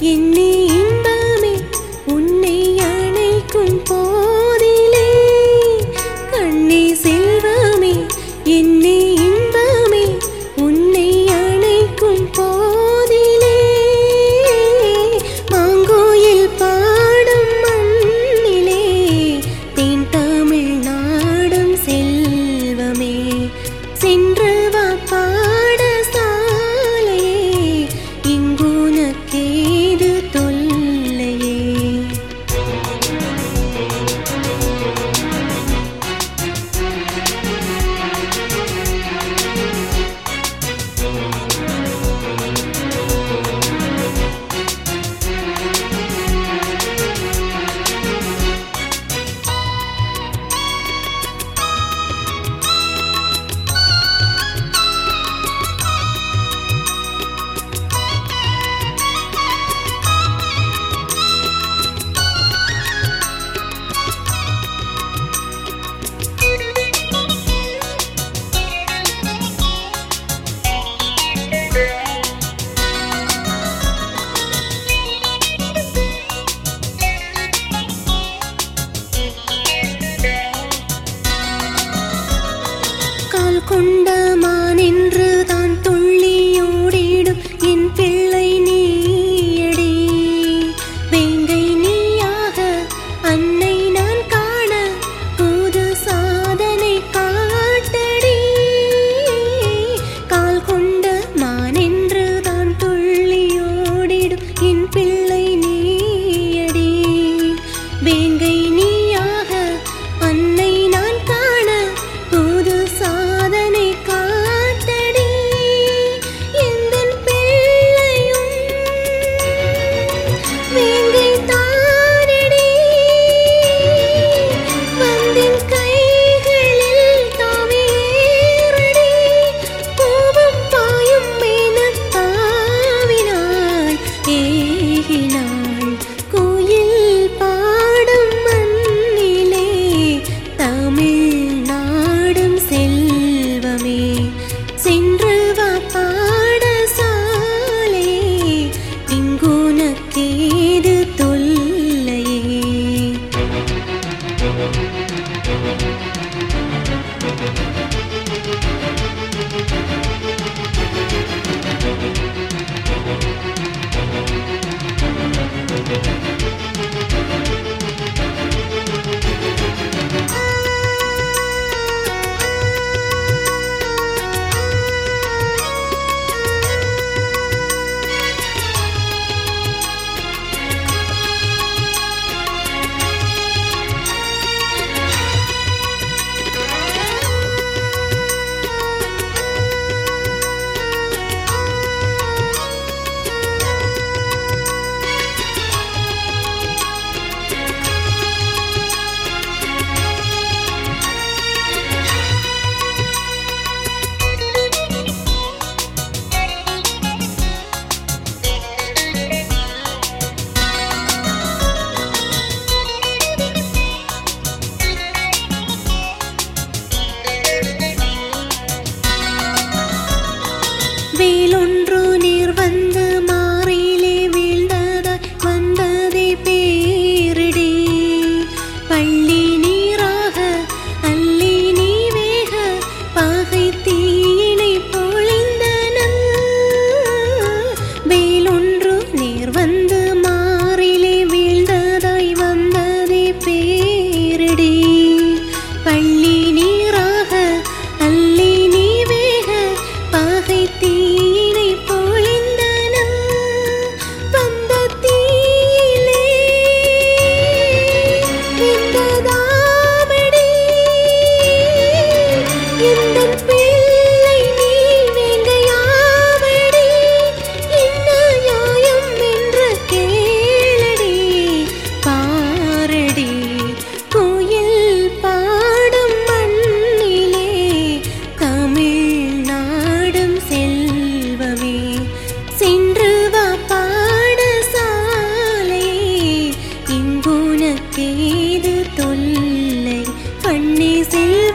என்னே இன்பமே உன்னை அணைக்கும் போதிலே கண்ணே செல்வமே என்னே இன்பமே உன்னை அணைக்கும் போதிலே மாங்கோயில் பாடும் மண்ணிலே தேன் தமிழ் நாடும் செல்வமே சென்று வா பாடசாலையே இங்குனக்கேது தொல்லையே. கால் கொண்ட மானென்று தான் துள்ளியோடிடும் என் பிள்ளை நீயடி வேங்கை நீயாக அன்னை நான் காண புது சாதனை காட்டடி. கால் கொண்ட மானென்று தான் துள்ளியோடிடும் என் பிள்ளை நீயடி வேங்கை நீயாக அன்னை நான் காண புது சாதனை காட்டடி. எந்தன் பிள்ளையும் வேங்கை தானடி வந்தின் கைகளில் தாவியேறடி கோபம் பாயும் மேனத் தாவினாள் ஏகினாள் கோயில் பாடும் மண்ணிலே தமிழ் நாடும் செல்வமே சென்று வா பாடசாலையே இங்குனக்கேது தொல்லையே. வேலொன்று நீர் வந்து மாறிலே வீழ்ந்ததாய் வந்ததே பேரிடி பள்ளி நீராக அள்ளி நீ வேக பகை தீயினை பொழிந்தன. வேலொன்று நீர் வந்து மாறிலே வீழ்ந்ததாய் வந்ததே பேரிடி பள்ளி நீராக அள்ளி நீ வேக பகை தீயினை பொழிந்தன. வந்த தீயிலே வெந்ததாமடி எந்தன் பிள்ளை நீ வேங்கையாவடி என்ன நியாயம் என்று கேளடி பாரடி கோயில் பாடும் மண்ணிலே தமிழ் நாடும் செல்வமே சென்று வா பாடசாலையே இங்குனக்கேது தொல்லை கண்ணே செல்வமே